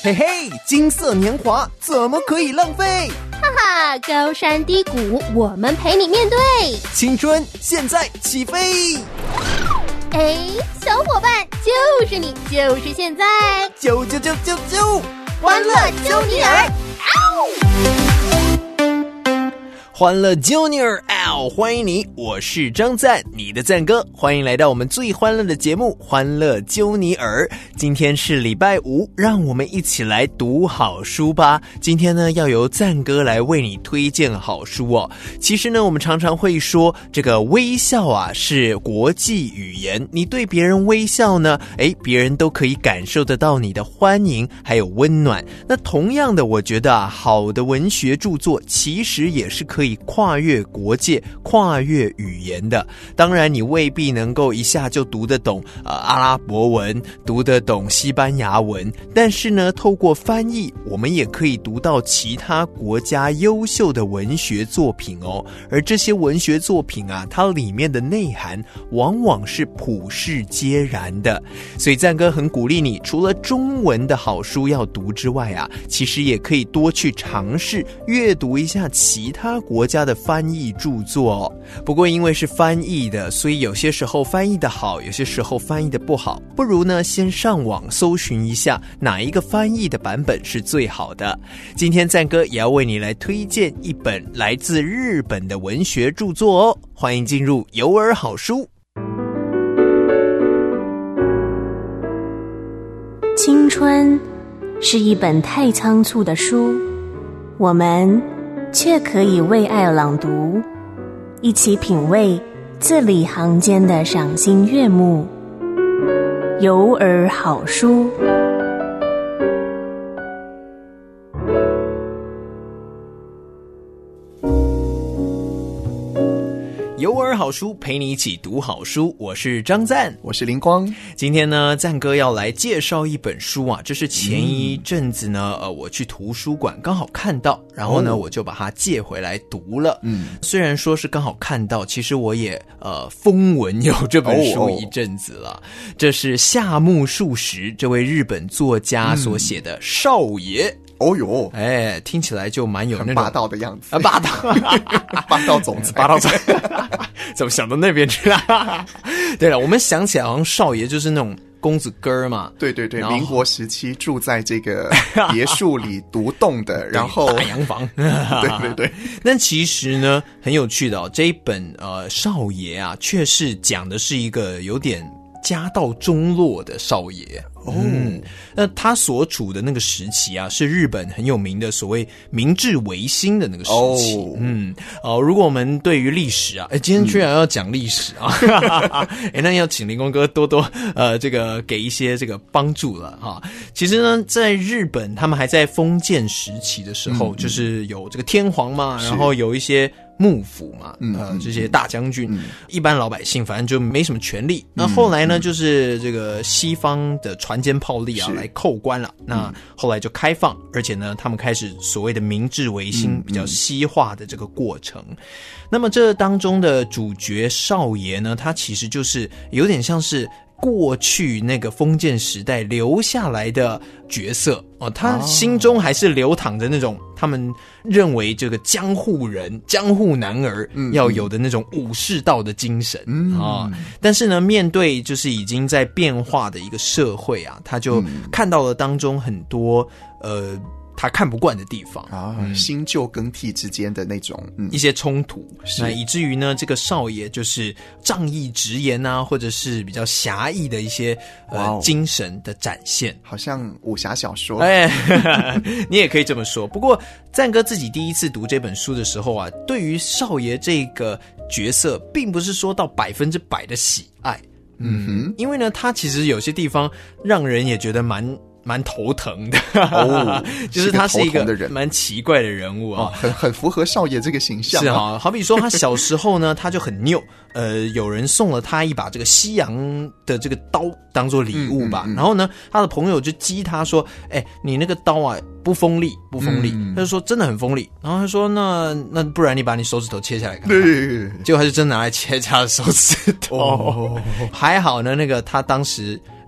嘿嘿，金色年华怎么可以浪费？ 哈哈，高山低谷我们陪你面对， 青春现在起飞。 哎，小伙伴，就是你，就是现在， 啾， 欢乐揪你耳！ 欢乐揪你耳！欢迎你，我是张赞，你的赞哥，欢迎来到我们最欢乐的节目《欢乐揪你耳》。今天是礼拜五，让我们一起来读好书吧。今天呢，要由赞哥来为你推荐好书哦。其实呢，我们常常会说，这个微笑啊是国际语言。你对别人微笑呢，别人都可以感受得到你的欢迎还有温暖。那同样的，我觉得好的文学著作其实也是可以跨越国界、跨越语言的。当然你未必能够一下就读得懂阿拉伯文，读得懂西班牙文，但是呢，透过翻译我们也可以读到其他国家优秀的文学作品哦。而这些文学作品啊，它里面的内涵往往是普世皆然的。所以赞哥很鼓励你，除了中文的好书要读之外啊，其实也可以多去尝试阅读一下其他国家的翻译著作哦。不过因为是翻译的，所以有些时候翻译的好，有些时候翻译的不好，不如呢先上网搜寻一下哪一个翻译的版本是最好的。今天赞哥也要为你来推荐一本来自日本的文学著作哦，欢迎进入有耳好书。 青春是一本太仓促的书，我们却可以为爱朗读，一起品味字里行间的赏心悦目。有耳好书。 有耳好书，陪你一起读好书，我是张赞， 我是林光。 今天呢，赞哥要来介绍一本书啊，这是前一阵子呢，我去图书馆刚好看到，然后呢，我就把它借回来读了。虽然说是刚好看到，其实我也风闻有这本书一阵子了。这是夏目漱石这位日本作家所写的《少爷》。 哦哟， 听起来就蛮有那种很霸道的样子霸道霸道总裁， 霸道总裁怎么想到那边去了？对了，我们想起来好像少爷就是那种公子哥嘛。 对对对，民国时期住在这个别墅里独栋的，然后大洋房。 对对对。 但其实呢，很有趣的哦，这一本少爷啊，却是讲的是一个有点家道中落的少爷。那他所处的那个时期啊，是日本很有名的所谓明治维新的那个时期。如果我们对于历史啊，今天居然要讲历史啊，那要请林光哥多多这个给一些这个帮助了哈。其实呢，在日本他们还在封建时期的时候，就是有这个天皇嘛，然后有一些幕府嘛，这些大将军，一般老百姓反正就没什么权利。那后来呢，就是这个西方的船坚炮利啊，来扣关了。那后来就开放，而且呢，他们开始所谓的明治维新，比较西化的这个过程。那么这当中的主角少爷呢，他其实就是有点像是过去那个封建时代留下来的角色哦，他心中还是流淌着那种他们认为这个江户人、江户男儿要有的那种武士道的精神但是呢，面对就是已经在变化的一个社会啊，他就看到了当中很多他看不惯的地方新旧更替之间的那种一些冲突，那以至于呢，这个少爷就是仗义直言啊，或者是比较侠义的一些精神的展现， 好像武侠小说。 你也可以这么说。不过赞哥自己第一次读这本书的时候啊，对于少爷这个角色，并不是说到100%的喜爱。因为呢，他其实有些地方让人也觉得蛮头疼的就是他是一个蛮奇怪的人物啊， 很符合少爷这个形象。 是啊，好比说他小时候呢，他就很拗，有人送了他一把这个西洋的这个刀当做礼物吧，然后呢，他的朋友就激他说：“你那个刀啊不锋利，不锋利。”他就说：“真的很锋利。”然后他说：“那不然你把你手指头切下来看看。”对，结果他就真拿来切他的手指头。还好呢，那个他当时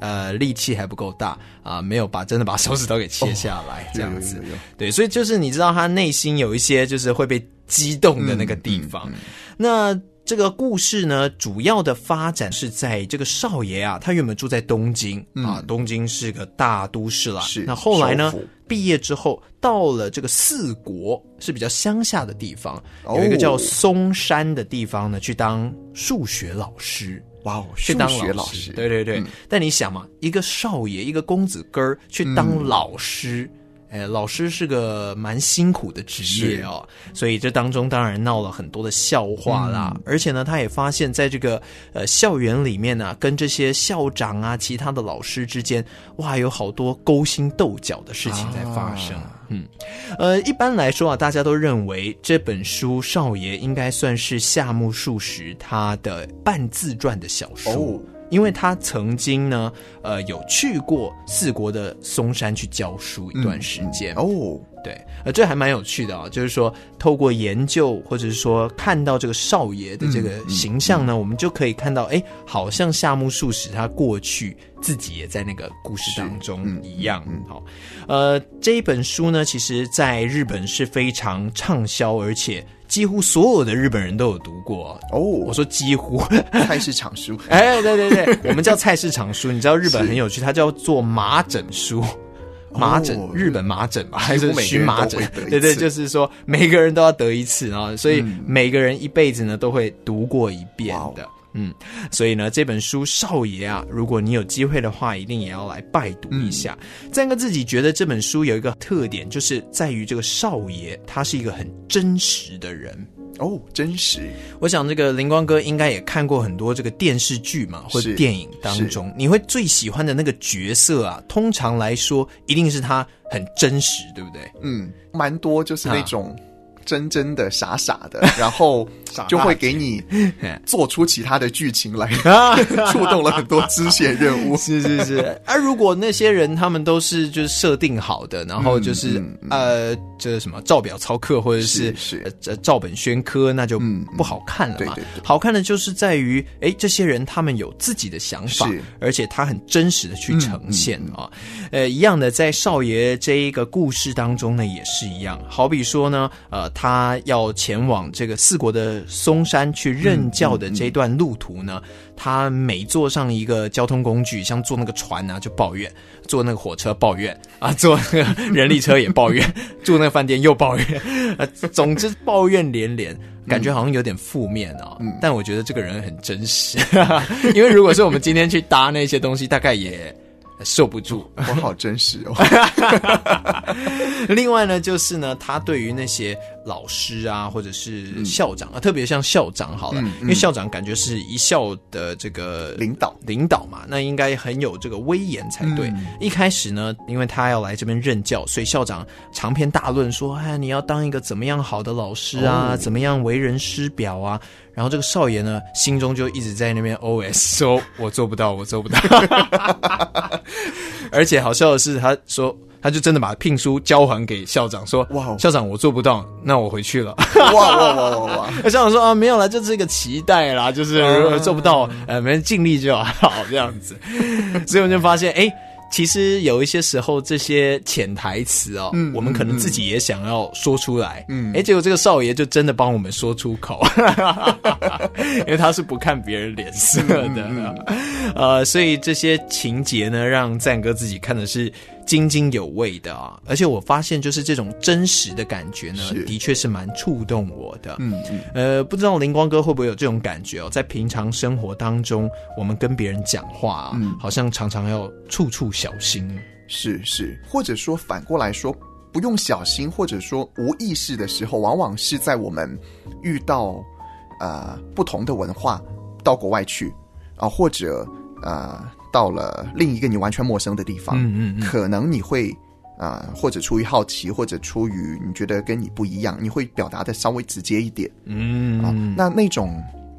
力气还不够大啊，没有真的把手指头给切下来，这样子。 有对，所以就是你知道他内心有一些就是会被激动的那个地方。那这个故事呢，主要的发展是在这个少爷啊，他原本住在东京啊，东京是个大都市啦。 是。 那后来呢，毕业之后到了这个四国，是比较乡下的地方，有一个叫松山的地方呢，去当数学老师。 哇哦， 去当数学老师， 对。但你想嘛，一个少爷，一个公子哥儿去当老师。老师是个蛮辛苦的职业哦，所以这当中当然闹了很多的笑话啦。而且呢，他也发现在这个校园里面呢，跟这些校长啊、其他的老师之间，哇，有好多勾心斗角的事情在发生。一般来说啊，大家都认为这本书少爷应该算是夏目漱石他的半自传的小说。因为他曾经呢，有去过四国的松山去教书一段时间。对，这还蛮有趣的啊，就是说透过研究或者是说看到这个少爷的这个形象呢，我们就可以看到，好像夏目漱石他过去自己也在那个故事当中一样。好，这一本书呢，其实在日本是非常畅销，而且几乎所有的日本人都有读过哦。我说几乎菜市场书， 对，我们叫菜市场书。你知道日本很有趣，它叫做麻疹书。麻疹，日本麻疹吧，还是荨麻疹？对，就是说每个人都要得一次啊，所以每个人一辈子呢都会读过一遍的。所以呢，这本书少爷啊，如果你有机会的话，一定也要来拜读一下。赞哥自己觉得这本书有一个特点，就是在于这个少爷他是一个很真实的人。 真实。 我想这个灵光哥应该也看过很多这个电视剧嘛，或者电影当中，你会最喜欢的那个角色啊，通常来说一定是他很真实，对不对？ 蛮多就是那种真的傻的，然后就会给你做出其他的剧情来，触动了很多支线任务。 是。如果那些人他们都是就是设定好的，然后就是这什么照表操课或者是照本宣科，那就不好看了嘛。对。好看的就是在于这些人他们有自己的想法，而且他很真实的去呈现啊。一样的，在少爷这一个故事当中呢，也是一样。好比说呢，他要前往这个四国的松山去任教的这段路途呢，他每坐上一个交通工具，像坐那个船啊就抱怨，坐那个火车抱怨啊，坐那个人力车也抱怨，住那个饭店又抱怨，总之抱怨连连，感觉好像有点负面啊。但我觉得这个人很真实，因为如果是我们今天去搭那些东西，大概也受不住。 我好真实哦。 另外呢，就是呢，他对于那些老师啊，或者是校长啊，特别像校长好了，因为校长感觉是一校的这个领导嘛，那应该很有这个威严才对。一开始呢，因为他要来这边任教，所以校长长篇大论说，你要当一个怎么样好的老师啊，怎么样为人师表啊。然后这个少爷呢，心中就一直在那边 OS 说，我做不到。而且好笑的是，他说他就真的把聘书交还给校长，说校长我做不到，那我回去了。 哇！ 校长说没有啦，这是一个期待啦，就是如果做不到，没人尽力就好这样子。所以我们就发现其实有一些时候这些潜台词我们可能自己也想要说出来，结果这个少爷就真的帮我们说出口，因为他是不看别人脸色的。所以这些情节呢，让赞哥自己看的是津津有味的啊。而且我发现就是这种真实的感觉呢，的确是蛮触动我的。不知道灵光哥会不会有这种感觉在平常生活当中，我们跟别人讲话好像常常要处处小心。 是，或者说反过来说，不用小心，或者说无意识的时候，往往是在我们遇到不同的文化，到国外去或者到了另一个你完全陌生的地方，可能你会或者出于好奇，或者出于你觉得跟你不一样，你会表达的稍微直接一点。那种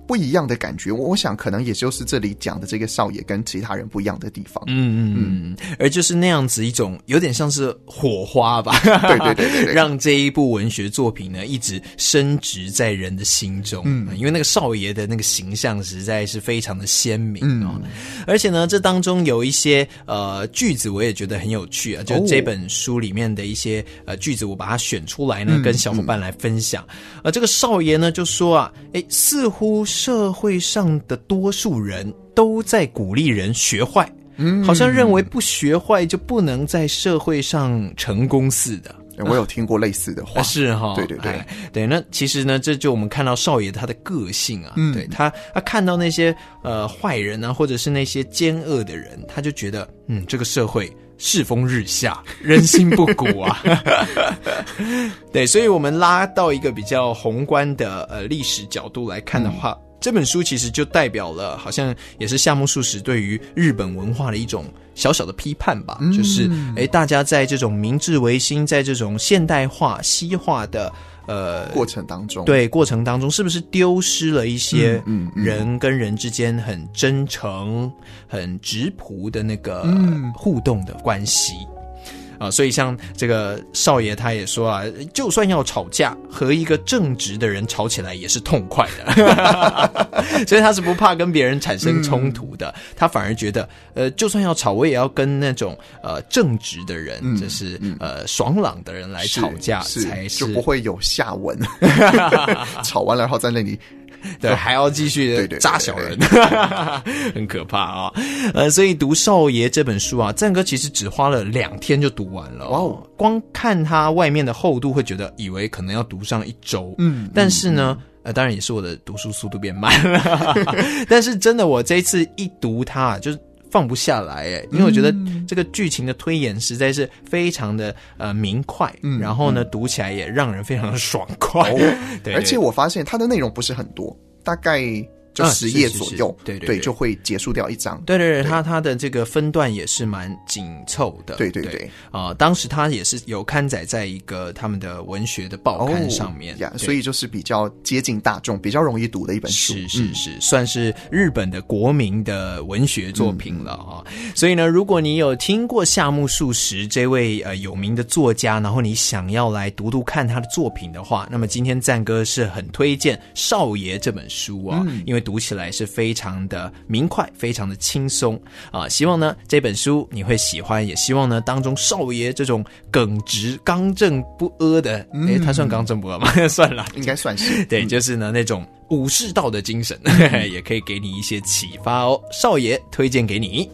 不一样的感觉，我想可能也就是这里讲的这个少爷跟其他人不一样的地方。 而就是那样子一种有点像是火花吧， 对， 让这一部文学作品呢一直深植在人的心中。因为那个少爷的那个形象实在是非常的鲜明哦。而且呢，这当中有一些句子我也觉得很有趣啊，就这本书里面的一些句子，我把它选出来呢，跟小伙伴来分享。这个少爷呢就说啊，似乎社会上的多数人都在鼓励人学坏，好像认为不学坏就不能在社会上成功似的。 我有听过类似的话， 是哈，对。那其实呢，这就我们看到少爷他的个性啊，对他看到那些坏人啊，或者是那些奸恶的人，他就觉得这个社会世风日下，人心不古啊。对，所以我们拉到一个比较宏观的历史角度来看的话，这本书其实就代表了，好像也是夏目漱石对于日本文化的一种小小的批判吧。就是大家在这种明治维新，在这种现代化西化的过程当中，是不是丢失了一些人跟人之间很真诚、很质朴的那个互动的关系？所以像这个少爷他也说啊，就算要吵架，和一个正直的人吵起来也是痛快的。所以他是不怕跟别人产生冲突的，他反而觉得就算要吵，我也要跟那种正直的人，就是爽朗的人来吵架，才是就不会有下文。吵完了然后在那里对，还要继续扎小人，很可怕啊！所以读少爷这本书啊，赞哥其实只花了2天就读完了。哇哦！光看它外面的厚度，会觉得以为可能要读上1周。但是呢，当然也是我的读书速度变慢了。但是真的，我这一次一读它，就是放不下来因为我觉得这个剧情的推演实在是非常的明快，然后呢读起来也让人非常的爽快。对， 而且我发现它的内容不是很多，大概就10页左右，对，就会结束掉一章。 对，它的这个分段也是蛮紧凑的。对，当时它也是有刊载在一个他们的文学的报刊上面， 所以就是比较接近大众，比较容易读的一本书。 是，算是日本的国民的文学作品了啊。所以呢，如果你有听过夏目漱石这位有名的作家，然后你想要来读读看他的作品的话，那么今天赞哥是很推荐《少爷》这本书啊，因为读起来是非常的明快，非常的轻松啊！希望呢这本书你会喜欢，也希望呢当中少爷这种耿直、刚正不阿的，他算刚正不阿吗？算了， 应该算是。 对，就是呢那种武士道的精神，也可以给你一些启发哦。少爷推荐给你。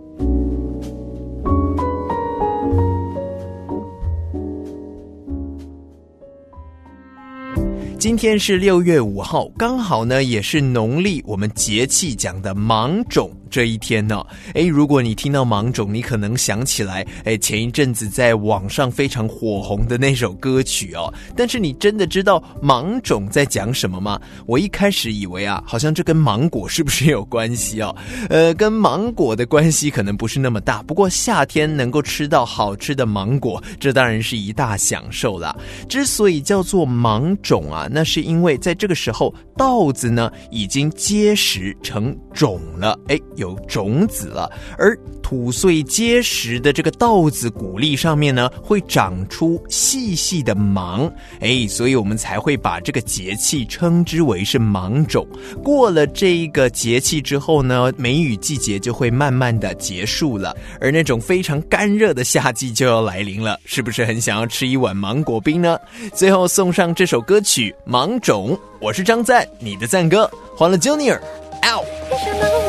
今天是6月5号，刚好呢也是农历我们节气讲的芒种这一天呢。如果你听到芒种，你可能想起来前一阵子在网上非常火红的那首歌曲哦。但是你真的知道芒种在讲什么吗？我一开始以为啊，好像这跟芒果是不是有关系哦？跟芒果的关系可能不是那么大，不过夏天能够吃到好吃的芒果，这当然是一大享受啦。之所以叫做芒种啊，那是因为在这个时候稻子呢已经结实成种了，有种子了，而土穗结实的这个稻子谷粒上面呢会长出细细的芒，所以我们才会把这个节气称之为是芒种。过了这一个节气之后呢，梅雨季节就会慢慢的结束了，而那种非常干热的夏季就要来临了，是不是很想要吃一碗芒果冰呢？最后送上这首歌曲《芒种》，我是张赞，你的赞哥，欢乐 Junior out。